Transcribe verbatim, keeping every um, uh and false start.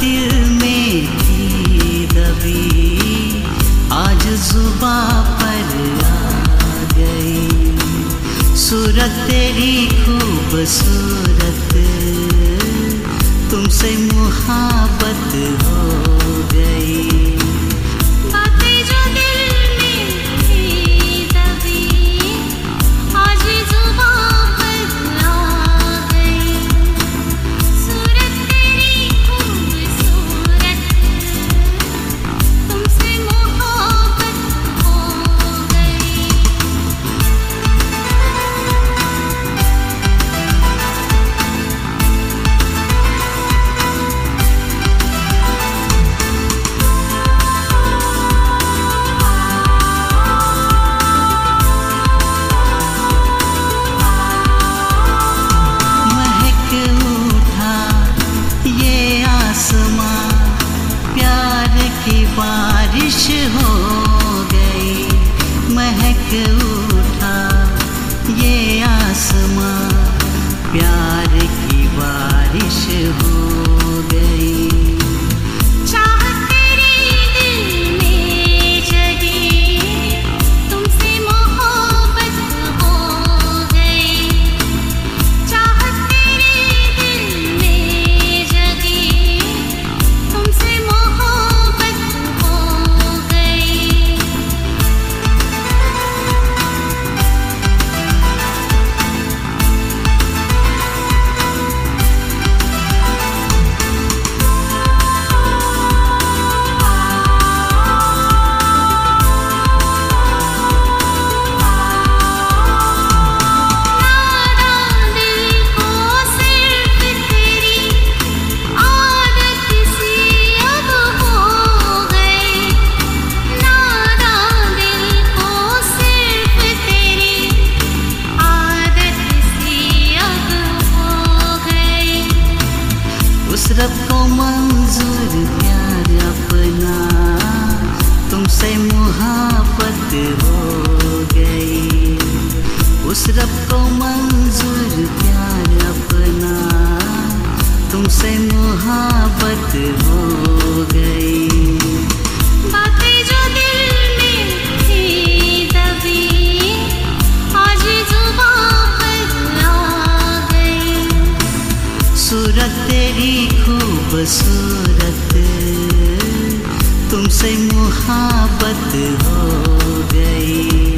दिल में थी दबी आज जुबां पर आ गई। सूरत तेरी खूबसूरत तुमसे मुहाबत हो गई। बारिश हो गई, महक उठा ये आसमां, प्यार की बारिश हो गई। उस रब को मंजूर प्यार अपना तुमसे मुहाबत हो गई। उस रब को मंजूर प्यार अपना तुमसे मुहाबत हो गई। बातें जो दिल में थी दबी आज जुबां पर आ गई। सूरत तेरी खूबसूरत तुमसे मुहाबत हो गई।